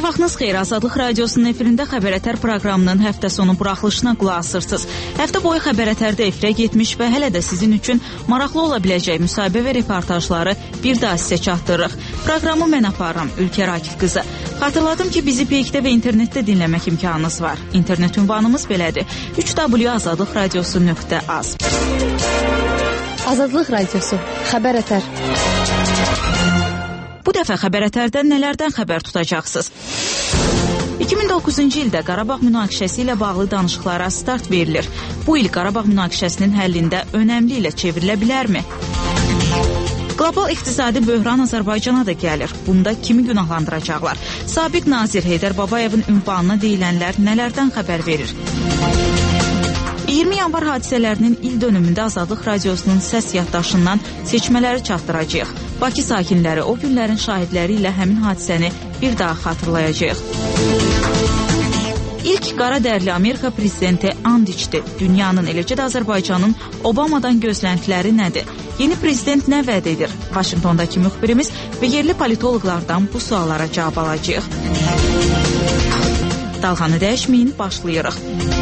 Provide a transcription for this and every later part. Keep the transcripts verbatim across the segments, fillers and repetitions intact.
Sabahınız xeyir, Azadlıq Radiosunun efirində Xəbər Ətər proqramının həftə sonu buraxılışına qulaq asırsınız. Həftə boyu Xəbər Ətərdə efirə getmiş və hələ də sizin üçün maraqlı ola biləcək müsahibə və reportajları bir daha sizə çatdırırıq. Proqramı mən aparıram, Ülkər Akif qızı. Xatırladım ki, bizi Peykdə və internetdə dinləmək imkanınız var. İnternet ünvanımız belədir: üç w azadlıq radiosu nöqtə az. Azadlıq Radiosu, Xəbər Ətər. Bu dəfə Xəbər Ətərdən nələrdən xəbər tutacaqsınız? iki min doqquzuncu ildə Qarabağ münaqişəsi ilə bağlı danışıqlara start verilir. Bu il Qarabağ münaqişəsinin həllində önəmli ilə çevrilə bilərmi? Qlobal iqtisadi böhran Azərbaycana da gəlir. Bunda kimi günahlandıracaqlar? Sabiq nazir Heydər Babayevin ünvanına deyilənlər nələrdən xəbər verir? iyirmi yanvar hadisələrinin il dönümündə Azadlıq Radiosunun səs yaddaşından seçmələri çatdıracağıq. Bakı sakinləri o günlərin şahidləri ilə həmin hadisəni bir daha xatırlayacaq. İlk qara dərli Amerika prezidenti and içdi. Dünyanın, eləcə də Azərbaycanın Obamadan gözləntiləri nədir? Yeni prezident nə vəd edir? Vaşinqtondakı müxbirimiz və yerli politoloqlardan bu suallara cavab alacağıq. Dalğanı dəyişməyin, başlayırıq.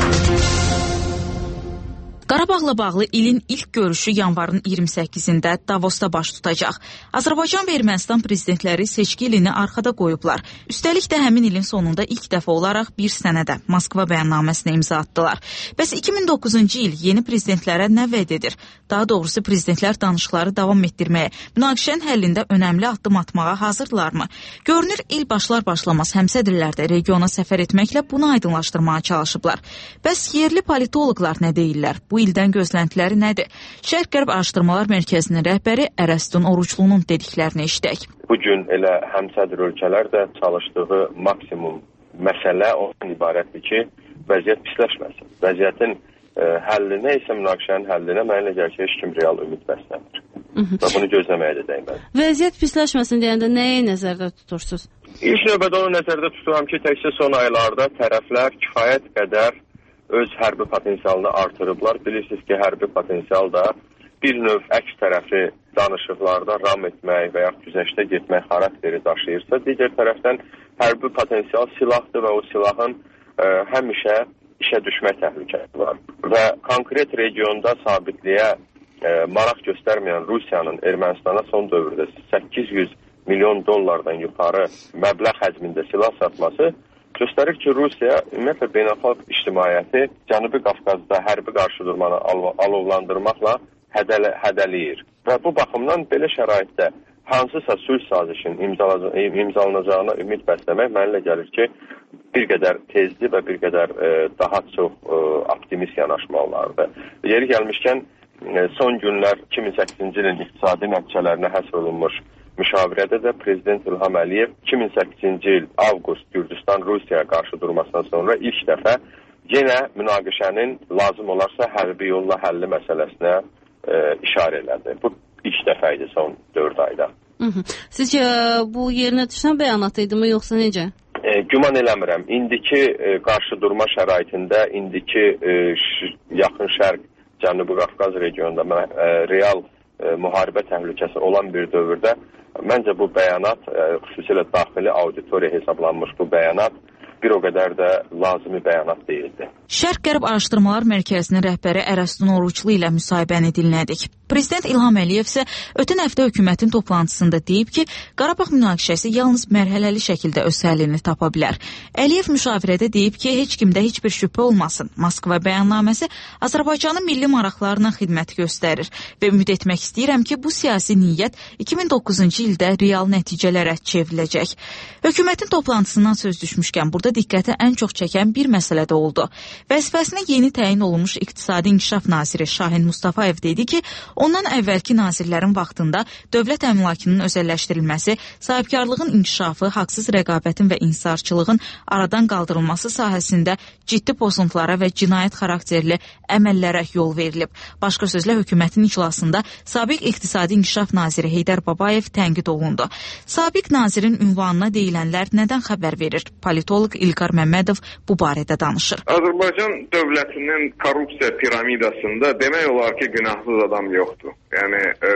Qarabağla bağlı ilin ilk görüşü yanvarın iyirmi səkkizində Davosda baş tutacaq. Azərbaycan və Ermənistan prezidentləri seçki ilini arxada qoyublar. Üstəlik də həmin ilin sonunda ilk dəfə olaraq bir sənədə Moskva bəyannaməsinə imza atdılar. Bəs iki min doqquzuncu il yeni prezidentlərə nə vəd edir? Daha doğrusu prezidentlər danışıqları davam etdirməyə, münaqişənin həllində önəmli addım atmağa hazırdılarmı? Görünür, il başlar başlamaz həmsədrlər də regiona səfər etməklə bunu aydınlaşdırmağa çalışıblar. Bəs yerli politoloqlar nə deyirlər? Bu ildən gözləntiləri nədir? Şərq-Qərb Araşdırmalar Mərkəzinin rəhbəri Ərəstun Oruçlunun dediklərini eşidək. Bugün elə həmsədr ölkələr də çalışdığı maksimum məsələ ondan ibarətdir ki, vəziyyət pisləşməsin. Vəziyyətin ə, həllinə isə münaqişənin həllinə mənə elə gəlir ki, heç kim real ümid bəsləmir. Və bunu gözləməyə də dəyməz. Vəziyyət pisləşməsin deyəndə nəyi nəzərdə tutursunuz? İlk növbədə onu nəzərdə tuturam ki, təkcə son aylarda tərəflər kifayət qədər öz hərbi potensialını artırıblar. Bilirsiniz ki, hərbi potensial da bir növ əks tərəfi danışıqlarda ram etmək və ya güzəştə getmək xarakteri daşıyırsa, digər tərəfdən hərbi potensial silahdır və o silahın ə, həmişə işə düşmək təhlükəsi var. Və konkret regionda sabitliyə ə, maraq göstərməyən Rusiyanın Ermənistana son dövrdə səkkiz yüz milyon dollardan yuxarı məbləğ həcmində silah satması göstərir ki, Rusiya ümumiyyətlə beynəlxalq ictimaiyyəti Cənubi Qafqazda hərbi qarşıdurmanı alovlandırmaqla hədələ, hədələyir. Və bu baxımdan belə şəraitdə hansısa sülh sazişin imzalanacağına ümid bəsləmək mənə gəlir ki, bir qədər tezli və bir qədər e, daha çox e, optimist yanaşmalılardır. Yeri gəlmişkən e, son günlər iki min səkkizinci ilin iqtisadi nəticələrinə həsr olunmuş müşavirədə də Prezident İlham Əliyev iki min səkkizinci il avqust Gürcüstan-Rusiyaya qarşı durmasından sonra ilk dəfə yenə münaqişənin lazım olarsa hərbi yolla həlli məsələsinə e, işarə elədi. Bu ilk dəfə idi son dörd ayda. Hı -hı. Sizcə bu yerinə düşən bəyanat idi mi, yoxsa necə? E, güman eləmirəm. İndiki e, qarşı durma şəraitində, indiki e, yaxın şərq, Cənubi Qafqaz regionunda e, real e, müharibə təhlükəsi olan bir dövrdə məncə bu bəyanat, xüsusilə daxili auditoriya hesablanmış bu bəyanat bir o qədər də lazımi bəyanat deyildi. Şərq-Qərb Araşdırmalar Mərkəzinin rəhbəri Ərəstun Oruçlu ilə müsahibəni dinlədik. Prezident İlham Əliyev isə ötən həftə hökumətin toplantısında deyib ki, Qarabağ münaqişəsi yalnız mərhələli şəkildə öz həllini tapa bilər. Əliyev müşavirədə deyib ki, heç kimdə heç bir şübhə olmasın. Moskva bəyannaməsi Azərbaycanın milli maraqlarına xidmət göstərir və ümid etmək istəyirəm ki, bu siyasi niyyət iki min doqquzuncu ildə real nəticələrə çevriləcək. Hökumətin toplantısından söz düşmüşkən burada diqqəti ən çox çəkən bir məsələ də oldu. Vəzifəsinə yeni təyin olunmuş İqtisadi İnkişaf Naziri Şahin Mustafayev dedi ki, ondan əvvəlki nazirlərin vaxtında dövlət əmlakının özəlləşdirilməsi, sahibkarlığın inkişafı, haqsız rəqabətin və inhisarçılığın aradan qaldırılması sahəsində ciddi pozuntulara və cinayət xarakterli əməllərə yol verilib. Başqa sözlə, hökumətin iclasında Sabiq İqtisadi İnkişaf Naziri Heydər Babayev tənqid olundu. Sabiq nazirin ünvanına deyilənlər nədən xəbər verir? Politoloq İlqar Məmmədov bu barədə danışır. Azərbaycan dövlətinin korrupsiya piramidasında demək olar ki, günahsız adam yoxdur. Yəni, e,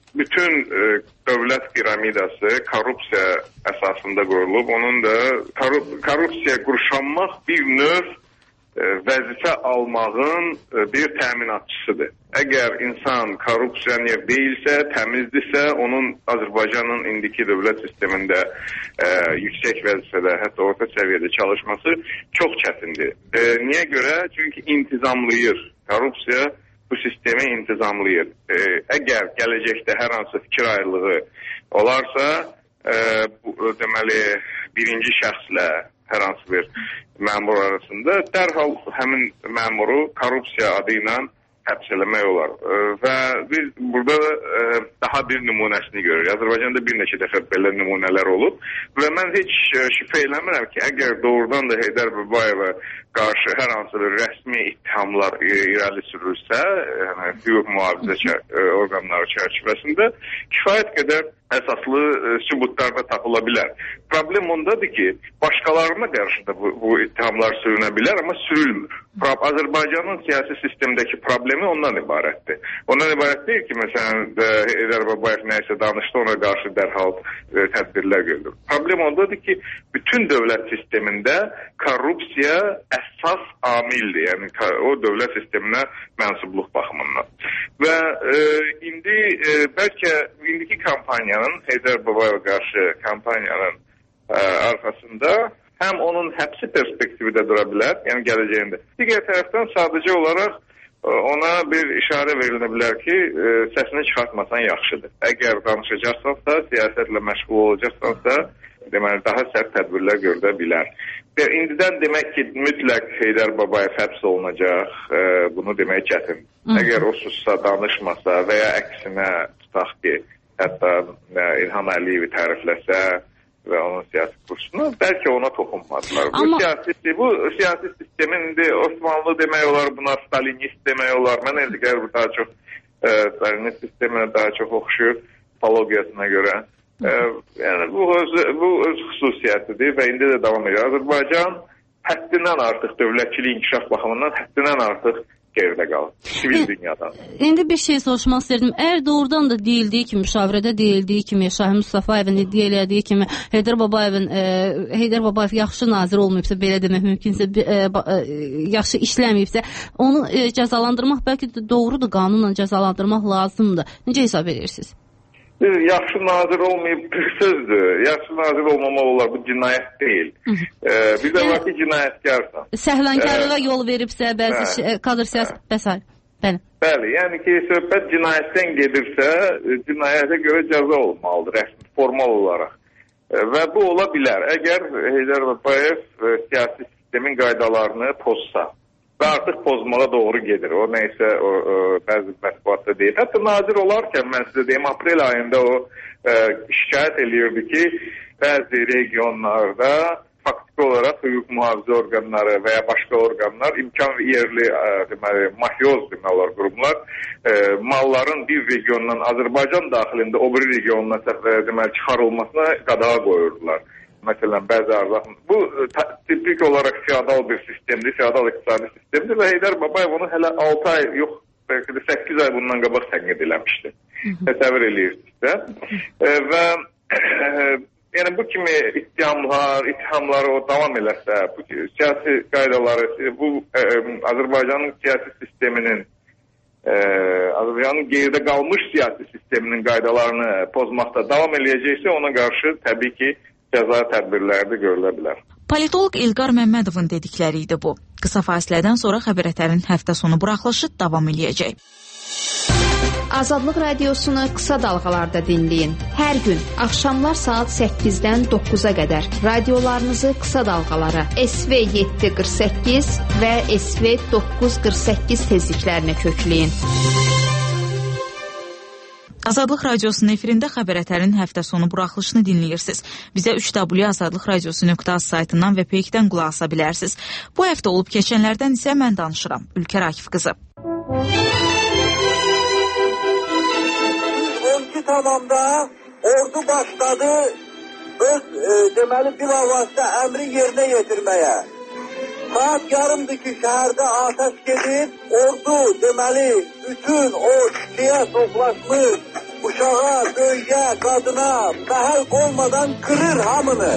bütün e, dövlət piramidası korrupsiya əsasında qurulub. Onun da korrupsiya qurşanmaq bir növ e, vəzifə almağın e, bir təminatçısıdır. Əgər insan korrupsiyaner deyilsə, təmizdirsə, onun Azərbaycanın indiki dövlət sistemində e, yüksək vəzifədə, hətta orta səviyyədə çalışması çox çətindir. E, niyə görə? Çünki intizamlayır. Korrupsiya bu sistemi intizamlayır. E, əgər gələcəkdə hər hansı fikir ayrılığı olarsa, e, bu, deməli, birinci şəxslə hər hansı bir məmur arasında dərhal həmin məmuru korrupsiya adı ilə həbs eləmək olar. E, və biz burada e, daha bir nümunəsini görürük. Azərbaycanda bir neçə dəfə belə nümunələr olub və mən heç e, şübhə eləmirəm ki, əgər doğrudan da Heydər Babayeva qarşı hər hansı bir rəsmi ittihamlar e, irəli sürülsə, yəni hüquq mühafizə e, orqanları çərçivəsində kifayət qədər əsaslı e, sübutlar da tapıla bilər. Problem ondadır ki, başqalarına qarşı da bu, bu ittihamlar sürünə bilər, amma sürülmür. Azərbaycanın siyasi sistemdəki problemi ondan ibarətdir. Ondan ibarət deyil ki, məsələn, Heydər Babayev nəysə danışdı, ona qarşı dərhal e, tədbirlər görülür. Problem ondadır ki, bütün dövlət sistemində korrupsiya əsas amildir, yəni o dövlət sisteminə mənsubluq baxımından. Və e, indi e, bəlkə indiki kampaniyanın, Heydər Babayeva qarşı kampaniyanın e, arxasında həm onun həbsi perspektivi də dura bilər, yəni gələcəyində. Digər tərəfdən sadəcə olaraq ona bir işarə verilə bilər ki, e, səsini çıxartmasan yaxşıdır. Əgər danışacaqsansa, siyasətlə məşğul olacaqsansa, deməli, daha sərt tədbirlər görülə bilər. Və indidən demək ki, mütləq Heydər Babayev həbs olunacaq, e, bunu demək çətin. Əgər o sussa, danışmasa və ya əksinə tutaq ki, hətta e, İlham Əliyevi tərifləsə və onun siyasi kursunu, bəlkə ona toxunmadılar. Amma... Bu, siyasi, bu siyasi sistemin indi Osmanlı demək olar, buna Stalinist demək olar. Mən eldigər bu daha çox e, Stalinist sisteminə daha çox oxşuyur palogiyasına görə. E, yəni bu öz, bu öz xüsusiyyətidir və indi də davam edir. Azərbaycan həddindən artıq dövlətçilik inkişaf baxımından həddindən artıq geridə qalır. Sivil dünyadan. İndi bir şey soruşmaq istəyirdim. Əgər doğrudan da deyildiyi kimi, müşavirədə deyildiyi kimi, Şahin Mustafayevin iddia elədiyi kimi, Heydər Babayevin e, Heydər Babayev yaxşı nazir olmayıbsa, belə demək mümkünsə, e, e, yaxşı işləməyibsə, onu e, cəzalandırmaq bəlkə də doğrudur, qanunla cəzalandırmaq lazımdır. Necə hesab edirsiniz? Yaxşı nazir olmayıb bir sözdür. Yaxşı nazir olmamaq olar. Bu cinayət deyil. Ee, bir də var ki, cinayətkarsan. Səhlənkarlığa ee, yol veribsə, bəzi hə, kadr siyasət bəs. Bəli. Bəli, yəni ki, söhbət cinayətdən gedirsə, cinayətə görə cəza olmalıdır, rəsmi, formal olaraq. E, və bu ola bilər. Əgər Heydər Babayev e, siyasi sistemin qaydalarını pozsa və artıq pozmağa doğru gedir. O neysə o, o, bəzi mətbuatda deyil. Hətta nazir olarkən mən sizə deyim, aprel ayında o e, şikayət eləyirdi ki, bəzi regionlarda faktiki olaraq hüquq mühafizə orqanları və ya başqa orqanlar imkan yerli e, deməli, mafyoz demək olar qurumlar e, malların bir regiondan Azərbaycan daxilində o bir regionuna e, deməli, çıxarılmasına qadağa qoyurdular. Məsələn, bəzi arzaq. Bu tipik olaraq feodal bir sistemdir, feodal iqtisadi sistemdir və Heydər Babayev onu hələ altı ay, yox, bəlkə də səkkiz ay bundan qabaq tənqid eləmişdi. Təsəvvür edirsiniz. E, və e, yəni bu kimi ittihamlar, ittihamları o davam eləsə, bu siyasi qaydaları, bu e, Azərbaycanın siyasi sisteminin e, Azərbaycanın geridə qalmış siyasi sisteminin qaydalarını pozmaqda davam eləyəcəksə, ona qarşı təbii ki, cəza tədbirləri görülə bilər. Politolog İlqar Məmmədovun dedikləri idi bu. Qısa fasilədən sonra xəbərətərin həftə sonu buraxılışı davam eləyəcək. Azadlıq radiosunu qısa dalğalarda dinləyin. Hər gün axşamlar saat səkkizdən doqquza qədər radiolarınızı qısa dalğalara S V yeddi qırx səkkiz və S V doqquz qırx səkkiz tezliklərinə kökləyin. Azadlıq radiosunun efirində xəbərətərin həftə sonu buraxılışını dinləyirsiniz. Bizə üç w azadlıq radiosu nöqtə az saytından və peykdən qulaq asa bilərsiniz. Bu həftə olub keçənlərdən isə mən danışıram. Ülkər Akif qızı. on iki tamamda ordu başladı öz e, deməli bilavasitə əmri yerinə yetirməyə. Saat yarımdır ki, şəhərdə atəş gedir. Ordu deməli bütün o şiyə toplaşmış bu uşağa, böyüyə, qadına məhəl olmadan qırır hamını.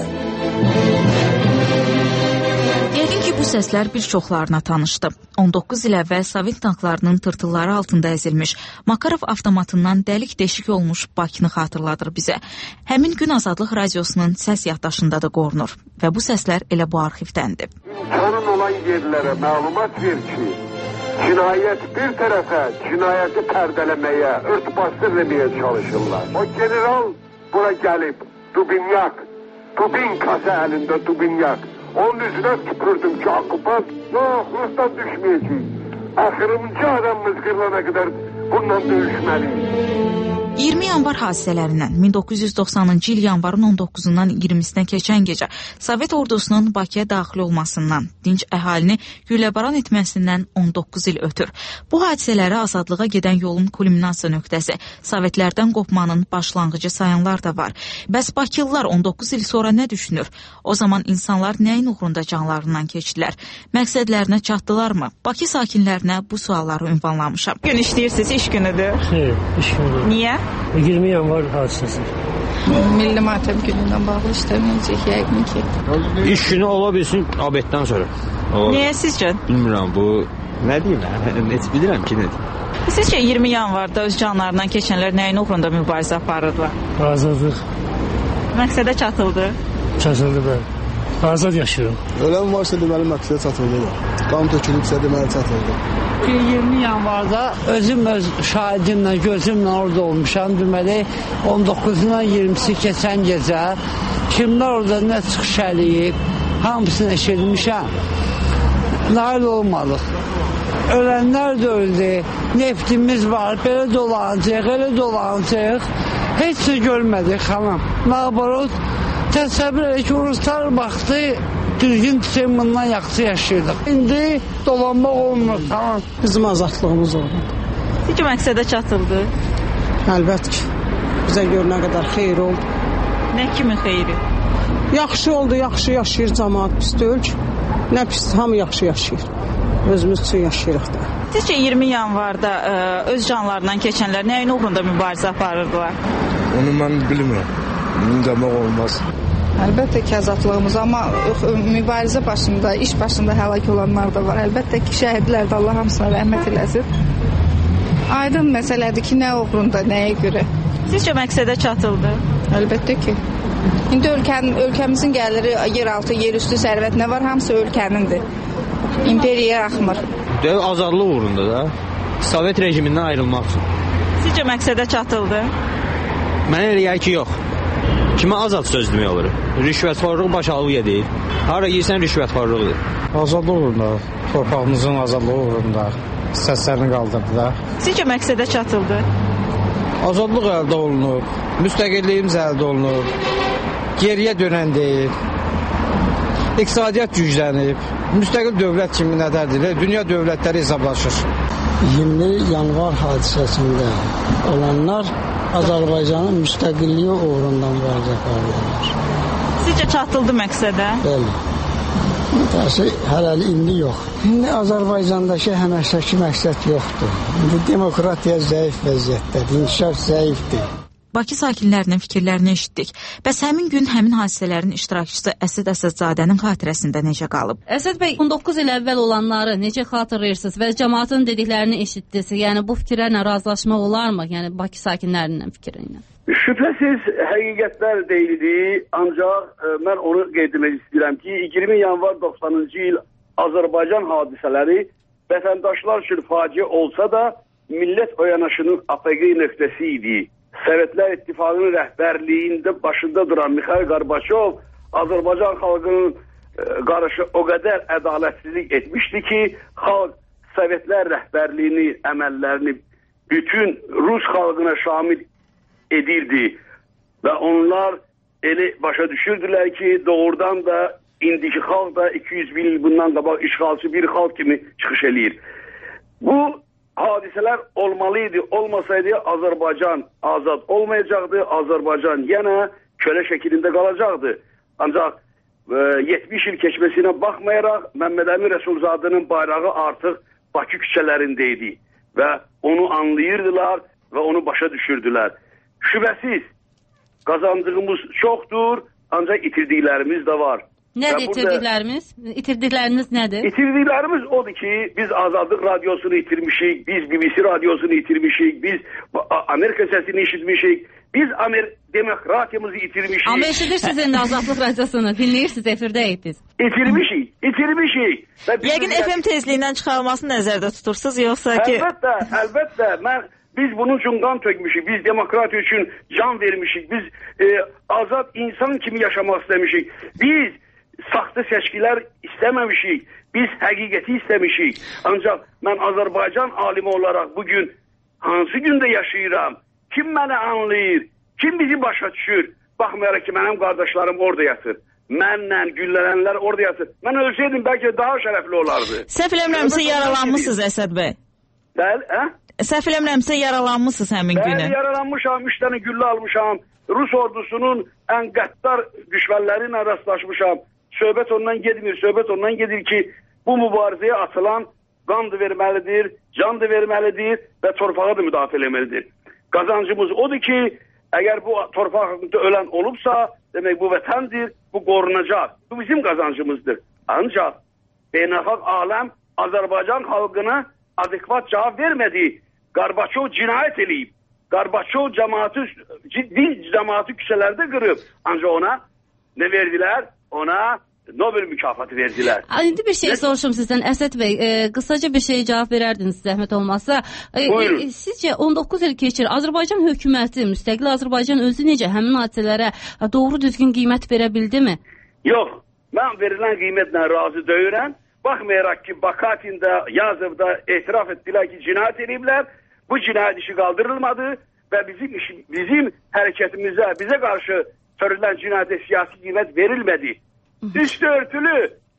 Yəqin ki, bu səslər bir çoxlarına tanışdı. on doqquz il əvvəl Sovet tanklarının tırtılları altında əzilmiş, Makarov avtomatından dəlik-deşik olmuş Bakını xatırladır bizə. Həmin gün Azadlıq radiosunun səs yaddaşında da qorunur və bu səslər elə bu arxivdəndir. İmkanın olan yerlərə məlumat ver ki, cinayət bir tərəfə cinayəti pərdələməyə, örtbasdır eləməyə çalışırlar. O general bura gəlib, Dubinyak, Dubinkası əlində Dubinyak. Onun üzünə tüpürdüm ki, okupant, yox, Rus'tan düşməyəcək. Axırıncı adamımız qırılana qədər bununla döyüşməliyik. iyirmi yanvar hadisələrindən min doqquz yüz doxsanıncı il yanvarın on doqquzundan iyirmisinə keçən gecə Sovet ordusunun Bakıya daxil olmasından, dinc əhalini gülləbaran etməsindən on doqquz il ötür. Bu hadisələri azadlığa gedən yolun kulminasiya nöqtəsi, Sovetlərdən qopmanın başlanğıcı sayanlar da var. Bəs Bakılılar on doqquz il sonra nə düşünür? O zaman insanlar nəyin uğrunda canlarından keçdilər? Məqsədlərinə çatdılarmı? Bakı sakinlərinə bu sualları ünvanlamışam. Gün işləyirsiniz, iş günüdür. Xeyr, iş günüdür. Niyə? iyirmi yanvar hadisəsi. Milli matəm günündən bağlı işləməyəcək yəqin ki. İş günü ola bilsin abeddən sonra. O, Niyə sizcə? Bilmirəm, bu nə deyim, heç bilirəm ki, nə deyim. Sizcə iyirmi yanvarda öz canlarından keçənlər nəyin uğrunda mübarizə aparırdılar? Azadlıq. Məqsədə çatıldı. Çatıldı bəli. Azad yaşayıram. Ölən varsa deməli məqsədə çatıldı. Qan tökülübsə deməli çatıldı. iyirmi yanvarda özüm öz şahidimlə, gözümlə orada olmuşam. Deməli on doqquzundan iyirmisi keçən gecə kimlər orada nə çıxış eləyib, hamısını eşitmişəm. Nail olmadıq. Ölənlər də öldü. Neftimiz var, belə dolanacaq, elə dolanacaq. Heç şey görmədik xanım. Nabarot təsəvvür edək ki, Ruslar baxdı, düzgün bundan yaxşı yaşayırdıq. İndi dolanmaq olmur, tamam. Bizim azadlığımız oldu. Sizcə məqsədə çatıldı? Əlbət ki, bizə görünə qədər xeyir oldu. Nə kimi xeyri? Yaxşı oldu, yaxşı yaşayır cəmaat, pis deyil ki. Nə pis, hamı yaxşı yaşayır. Özümüz üçün yaşayırıq da. Sizcə iyirmi yanvarda ə, öz canlarından keçənlər nəyin uğrunda mübarizə aparırdılar? Onu mən bilmirəm. Bunu demək olmaz. Əlbəttə ki, azadlığımız, amma mübarizə başında, iş başında həlak olanlar da var. Əlbəttə ki, şəhidlər də Allah hamısına rəhmət eləsin. Aydın məsələdir ki, nə uğrunda, nəyə görə? Sizcə məqsədə çatıldı? Əlbəttə ki. İndi ölkənin, ölkəmizin gəliri yeraltı, yerüstü sərvət nə var, hamısı ölkənindir. İmperiyaya axmır. Dev azadlıq uğrunda da, Sovet rejimindən ayrılmaq üçün. Sizcə məqsədə çatıldı? Mənə elə gəlir ki, yox. Kimə azad söz demək olur? Rüşvətxorluq baş alıb yedir. Hara yiyirsən rüşvətxorluqdur. Azadlıq uğrunda, torpağımızın azadlığı uğrunda səslərini qaldırdı da. Sizcə məqsədə çatıldı? Azadlıq əldə olunub, müstəqilliyimiz əldə olunub, geriyə dönən deyil, iqtisadiyyat güclənib, müstəqil dövlət kimi nədərdir? Dünya dövlətləri hesablaşır. iyirmi yanvar hadisəsində olanlar Azərbaycanın müstəqilliyi uğrunda mübarizə aparırlar. Sizcə çatıldı məqsədə? Bəli. Təəssüf hələli indi yox. İndi Azərbaycandakı həməşəki məqsəd yoxdur. İndi demokratiya zəif vəziyyətdədir, inkişaf zəifdir. Bakı sakinlərinin fikirlərini eşitdik. Bəs həmin gün həmin hadisələrin iştirakçısı Əsəd Əsədzadənin xatirəsində necə qalıb? Əsəd bəy, on doqquz il əvvəl olanları necə xatırlayırsınız və cəmaatın dediklərini eşitdiniz? Yəni bu fikirlərlə razılaşmaq olarmı? Yəni Bakı sakinlərinin fikri ilə. Şübhəsiz həqiqətlər deyildi, ancaq e, mən onu qeyd etmək istəyirəm ki, iyirmi yanvar doxsanıncı il Azərbaycan hadisələri vətəndaşlar üçün faciə olsa da millət oyanışının apaqi nöqtəsi idi. Sovetlər İttifaqının rəhbərliyində başında duran Mikhail Gorbaçov Azərbaycan xalqının e, qarşı o qədər ədalətsizlik etmişdi ki, xalq Sovetlər rəhbərliyini, əməllərini bütün Rus xalqına şamil edirdi və onlar elə başa düşürdülər ki, doğrudan da indiki xalq da iki yüz bin il bundan qabaq işğalçı bir xalq kimi çıxış eləyir. Bu hadisələr olmalıydı, olmasaydı Azərbaycan azad olmayacaqdı, Azərbaycan yenə kölə şəklində qalacaqdı. Ancaq e, yetmiş il keçməsinə baxmayaraq Məmməd Əmin Rəsulzadənin bayrağı artıq Bakı küçələrində idi və onu anlayırdılar və onu başa düşürdülər. şübhəsiz qazancığımız çoxdur, ancaq itirdiklərimiz də var. Nədir itirdiklərimiz? İtirdikləriniz nədir? İtirdiklərimiz odur ki, biz Azadlıq Radiosunu itirmişik, biz B B C Radiosunu itirmişik, biz Amerika səsini eşitmişik, biz Amer demokratiyamızı itirmişik. Amma eşidirsiniz indi Azadlıq Radiosunu, dinləyirsiniz, efirdəyik biz. İtirmişik, itirmişik. Yəqin F M tezliyindən çıxarılmasını nəzərdə tutursunuz, yoxsa ki... Əlbəttə, əlbəttə, mən... Biz bunun üçün qan tökmüşük, biz demokratiya üçün can vermişik, biz e, azad insan kimi yaşamaq istəmişik, biz saxta seçkilər istəməmişik, biz həqiqəti istəmişik. Ancaq mən Azərbaycan alimi olaraq bugün hansı gündə yaşayıram, kim məni anlayır, kim bizi başa düşür, baxmayaraq ki, mənim qardaşlarım orada yatır. Mənlə güllələnlər orada yatır. Mən ölsəydim bəlkə daha şərəfli olardı. Səhv eləmirəmsə yaralanmışsınız Əsəd bəy. Bəli, hə? Səhv eləmirəmsə yaralanmışsınız həmin günü. Bəli, yaralanmışam, üç dənə güllə almışam. Rus ordusunun ən qəddar düşmənləri ilə rastlaşmışam. Söhbət ondan gedmir, söhbət ondan gedir ki, bu mübarizəyə atılan qan da verməlidir, can da verməlidir və torpağı da müdafiə eləməlidir. Qazancımız odur ki, əgər bu torpaqda ölən olubsa, demək bu vətəndir, bu qorunacaq. Bu bizim qazancımızdır. Ancaq beynəlxalq aləm Azərbaycan xalqına adekvat cavab vermədi. Qarbaçov cinayət eləyib. Qarbaçov cəmaatı, ciddi cəmaatı küçələrdə qırıb. Ancaq ona nə verdilər? Ona Nobel mükafatı verdilər. İndi bir şey soruşum sizdən Əsəd bəy, e, qısaca bir şey cavab verərdiniz zəhmət olmazsa. E, e, sizcə on doqquz il keçir Azərbaycan hökuməti, müstəqil Azərbaycan özü necə həmin hadisələrə doğru düzgün qiymət verə bildimi? Yox, mən verilən qiymətlə razı deyirəm. Baxmayaraq ki, Bakatində, Yazıvda etiraf etdilər ki, cinayət ediblər. Bu cinayət işi qaldırılmadı və bizim iş, bizim hərəkətimizə, bizə qarşı törülən cinayətə siyasi qiymət verilmədi. Üstü örtülü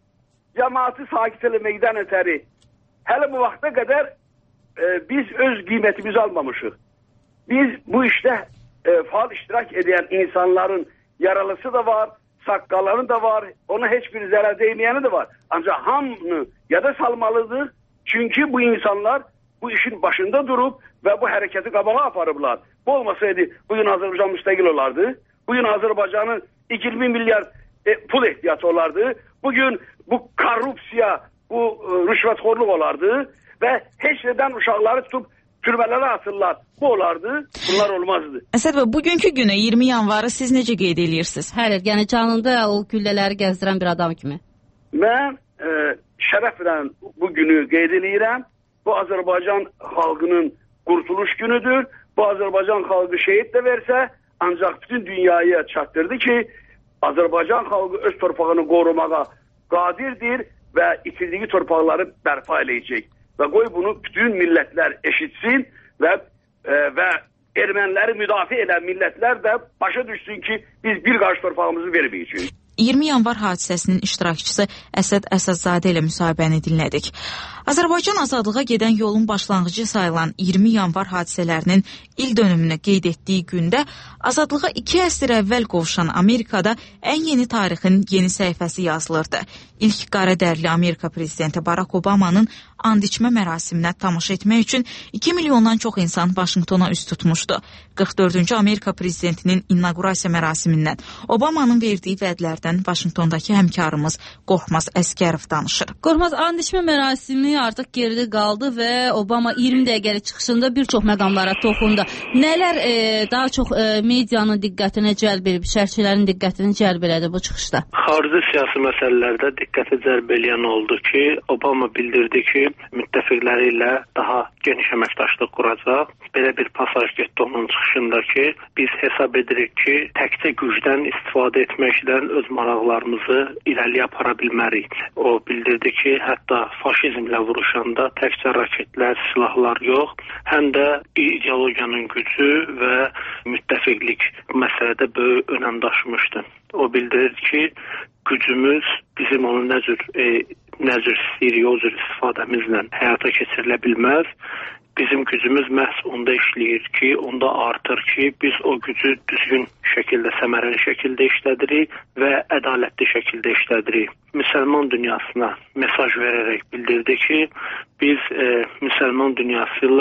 cəmaatı sakit eləməkdən ötəri hələ bu vaxta qədər e, biz öz qiymətimizi almamışıq. Biz bu işdə e, faal iştirak edən insanların yaralısı da var, saqqaları da var, ona heç bir zərər değməyəni de var. Ancaq hamını yada salmalıdır. Çünki bu insanlar bu işin başında durub və bu hərəkəti qabağa aparıblar. Bu olmasaydı bugün Azərbaycan müstəqil olardı. Bugün Azərbaycanın iyirmi milyar e, pul ehtiyatı olardı. Bugün bu korrupsiya, bu e, rüşvətxorluq olardı və heç nədən uşaqları tutub türbələrə atırlar. Bu olardı, bunlar olmazdı. Əsəd bəy, bugünkü günə iyirmi yanvarı siz necə qeyd edirsiniz? Hər il, yəni canında o güllələri gəzdirən bir adam kimi. Mən e, şərəflə bu günü qeyd edirəm. Bu Azərbaycan xalqının qurtuluş günüdür. Bu Azərbaycan xalqı şehit də versə, ancaq bütün dünyaya çatdırdı ki, Azərbaycan xalqı öz torpağını qorumağa qadirdir və itirdiyi torpaqları bərpa eləyəcək. Və qoy bunu bütün millətlər eşitsin və e, və erməniləri müdafiə edən millətlər də başa düşsün ki, biz bir qarşı torpağımızı verməyəcəyik. iyirmi yanvar hadisəsinin iştirakçısı Əsəd Əsədzadə ilə müsahibəni dinlədik. Azərbaycan azadlığa gedən yolun başlanğıcı sayılan iyirmi yanvar hadisələrinin il dönümünü qeyd etdiyi gündə azadlığa iki əsr əvvəl qovuşan Amerikada ən yeni tarixin yeni səhifəsi yazılırdı. İlk qaradərli Amerika prezidenti Barack Obamanın and içmə mərasiminə tamaşa etmək üçün iki milyondan çox insan Vaşinqtona üst tutmuşdu. qırx dördüncü Amerika prezidentinin inaugurasiya mərasimindən Obamanın verdiyi vədlərdən Vaşinqtondakı həmkarımız Qorxmaz Əskərov danışır. Qorxmaz, and içmə mərasimi artıq geridə qaldı və Obama iyirmi dəqiqəlik çıxışında bir çox məqamlara toxundu. Nələr e, daha çox e, medianın diqqətini cəlb edib, şərhçilərin diqqətini cəlb elədi bu çıxışda? Xarici siyasi məsələlərdə diqqəti cəlb eləyən oldu ki, Obama bildirdi ki, müttəfiqləri ilə daha geniş əməkdaşlıq quracaq. Belə bir pasaj getdi onun çıxışında ki, biz hesab edirik ki, təkcə gücdən istifadə etməklə öz maraqlarımızı irəliyə apara bilmərik. O bildirdi ki, hətta faşizmlə vuruşanda təkcə raketlər, silahlar yox, həm də ideologiyanın gücü və müttəfiqlik bu məsələdə böyük önəm daşımışdı. O bildirir ki, gücümüz bizim onu nə cür, e, nə cür istəyirik, o cür istifadəmizlə həyata keçirilə bilməz. Bizim gücümüz məhz onda işləyir ki, onda artır ki, biz o gücü düzgün şəkildə, səmərəli şəkildə işlədirik və ədalətli şəkildə işlədirik. Müsəlman dünyasına mesaj verərək bildirdi ki, biz e, müsəlman dünyası ilə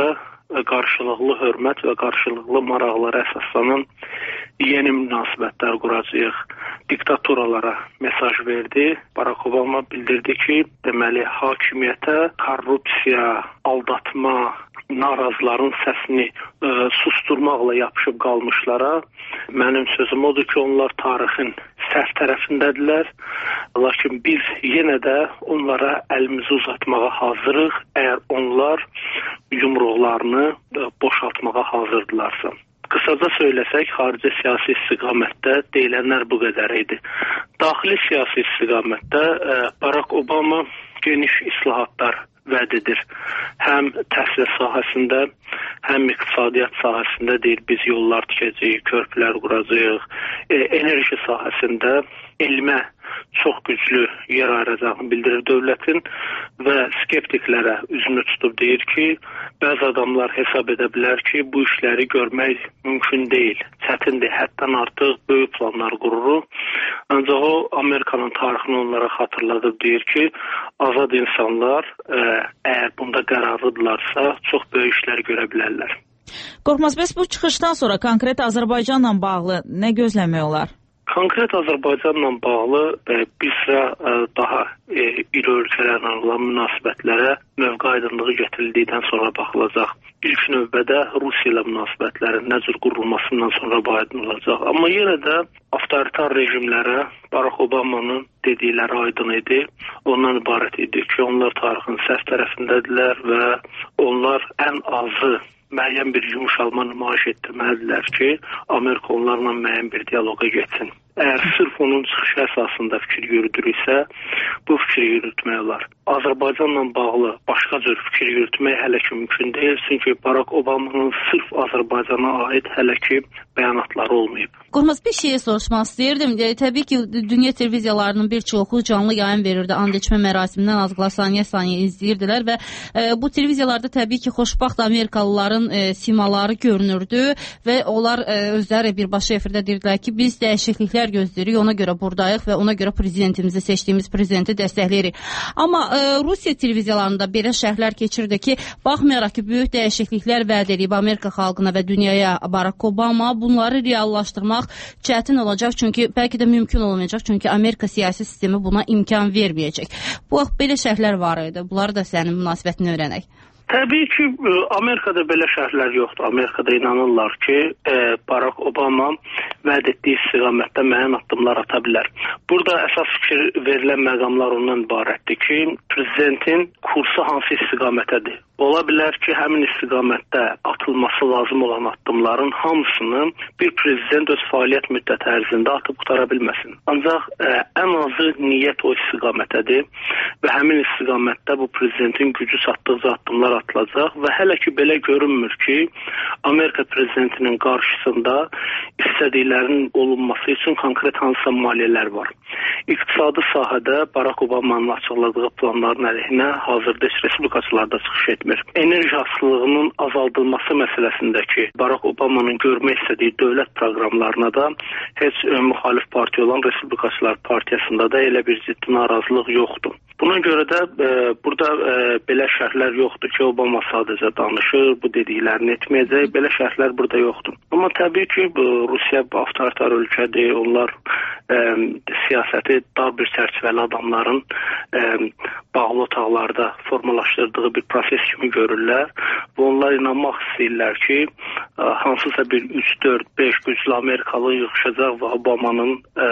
qarşılıqlı hörmət və qarşılıqlı maraqlara əsaslanan yeni münasibətlər quracağıq. Diktaturalara mesaj verdi. Barack Obama bildirdi ki, deməli hakimiyyətə korrupsiya, aldatma, narazıların səsini ə, susturmaqla yapışıb qalmışlara mənim sözüm odur ki, onlar tarixin səhv tərəfindədirlər. Lakin biz yenə də onlara əlimizi uzatmağa hazırıq, əgər onlar yumruqlarını ə, boşaltmağa hazırdılarsa. Qısaca söyləsək, xarici siyasi istiqamətdə deyilənlər bu qədər idi. Daxili siyasi istiqamətdə ə, Barack Obama geniş islahatlar vəd edir. Həm təhsil sahəsində, həm iqtisadiyyat sahəsində deyir, biz yollar tikəcəyik, körpülər quracağıq. E, enerji sahəsində elmə çox güclü yer ayıracağını bildirir dövlətin və skeptiklərə üzünü tutub deyir ki, bəzi adamlar hesab edə bilər ki, bu işləri görmək mümkün deyil, çətindir, həddən artıq böyük planlar qurur. Ancaq o, Amerikanın tarixini onlara xatırladıb deyir ki, azad insanlar ə, əgər bunda qərarlıdırlarsa, çox böyük işlər görə bilərlər. Qorxmaz, bəs bu çıxışdan sonra konkret Azərbaycanla bağlı nə gözləmək olar? Konkret Azərbaycanla bağlı e, bir sıra e, daha e, iri ölkələrlə olan münasibətlərə mövqe aydınlığı gətirildikdən sonra baxılacaq. İlk növbədə Rusiya ilə münasibətlərin nə cür qurulmasından sonra bu aydın olacaq. Amma yenə də avtoritar rejimlərə Barack Obama'nın dedikləri aydın idi. Ondan ibarət idi ki, onlar tarixin səhv tərəfindədirlər və onlar ən azı müəyyən bir yumuşalma nümayiş etdirməlidirlər ki, Amerika onlarla müəyyən bir diyaloqa getsin. Əgər sırf onun çıxışı əsasında fikir yürüdürüksə, bu fikri yürütmək olar. Azərbaycanla bağlı başqa cür fikir yürütmək hələ ki mümkün deyil, çünki Barack Obama'nın sırf Azərbaycana aid hələ ki bəyanatları olmayıb. Qorxmaz, bir şeyi soruşmaq istəyirdim. E, təbii ki, dünya televiziyalarının bir çoxu canlı yayın verirdi. And içmə mərasimindən azıqlar saniyə-saniyə izləyirdilər və e, bu televiziyalarda təbii ki, xoşbaxt Amerikalıların e, simaları görünürdü və onlar e, özləri birbaşa efirdə deyirdilər ki, biz dəyişikliklər gözləyirik, ona görə buradayıq və ona görə prezidentimizi, seçdiyimiz prezidenti dəstəkləyirik. Amma e, Rusiya televiziyalarında belə şərhlər keçirdi ki, baxmayaraq ki, böyük dəyişikliklər vəd edib Amerika xalqına və dünyaya Barack Obama, bunları reallaşdırmaq çətin olacaq, çünki bəlkə də mümkün olmayacaq, çünki Amerika siyasi sistemi buna imkan verməyəcək. Bu vaxt belə şərhlər var idi. Bunları da sənin münasibətini öyrənək. Təbii ki, Amerikada belə şərhlər yoxdur. Amerikada inanırlar ki, Barack Obama vəd etdiyi istiqamətdə müəyyən addımlar ata bilər. Burada əsas fikir verilən məqamlar ondan ibarətdir ki, prezidentin kursu hansı istiqamətədir? Ola bilər ki, həmin istiqamətdə atılması lazım olan addımların hamısını bir prezident öz fəaliyyət müddəti ərzində atıb qutara bilməsin. Ancaq ə, ən azı niyyət o istiqamətədir və həmin istiqamətdə bu prezidentin gücü çatdıqca addımlar atılacaq və hələ ki belə görünmür ki, Amerika prezidentinin qarşısında istədiklərinin olunması üçün konkret hansısa maliyyələr var. İqtisadi sahədə Barack Obama'nın açıqladığı planların əleyhinə hazırda heç respublikaçılar da çıxış etmir. Enerji asılılığının azaldılması məsələsindəki Barack Obama'nın görmək istədiyi dövlət proqramlarına da heç e, müxalif partiya olan Respublikaçılar Partiyasında da elə bir ciddi narazılıq yoxdur. Buna görə də e, burada e, belə şərhlər yoxdur ki, Obama sadəcə danışır, bu dediklərini etməyəcək, belə şərhlər burada yoxdur. Amma təbii ki, bu, Rusiya avtoritar ölkədir, onlar e, siyasəti dar bir çərçivəli adamların e, bağlı otaqlarda formalaşdırdığı bir proses kimi görürlər və onlar inanmaq istəyirlər ki, e, hansısa bir üç, dörd, beş güclü Amerikalı yığışacaq və Obama'nın e,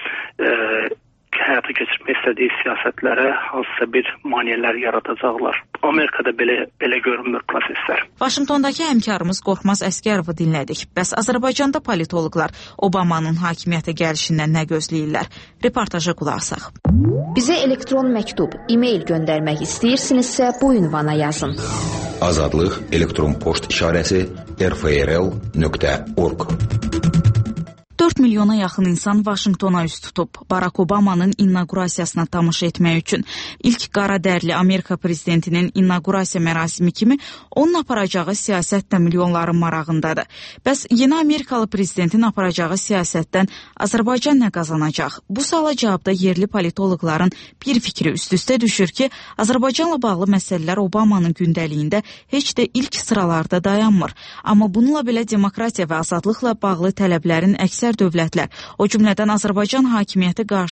e, həyata keçirmək istədiyi siyasətlərə hansısa bir maneələr yaradacaqlar. Amerikada belə belə görünmür proseslər. Vaşinqtondakı həmkarımız Qorxmaz Əsgərovu dinlədik. Bəs Azərbaycanda politoloqlar Obama'nın hakimiyyətə gəlişindən nə gözləyirlər? Reportaja qulaq asaq. Bizə elektron məktub, e-mail göndərmək istəyirsinizsə bu ünvana yazın. Azadlıq elektron poçt işarəsi r f r l nöqtə org. dörd milyona yaxın insan Vaşinqtona üst tutub. Barack Obamanın inaugurasiyasına tamaşa etmək üçün. İlk qaradərli Amerika prezidentinin inaugurasiya mərasimi kimi onun aparacağı siyasət də milyonların marağındadır. Bəs yeni Amerikalı prezidentin aparacağı siyasətdən Azərbaycan nə qazanacaq? Bu suala cavabda yerli politoloqların bir fikri üst-üstə düşür ki, Azərbaycanla bağlı məsələlər Obamanın gündəliyində heç də ilk sıralarda dayanmır. Amma bununla belə demokratiya və azadlıqla bağlı tələblərin əksər dövlətlər, o cümlədən Azərbaycan hakimiyyəti qarşısında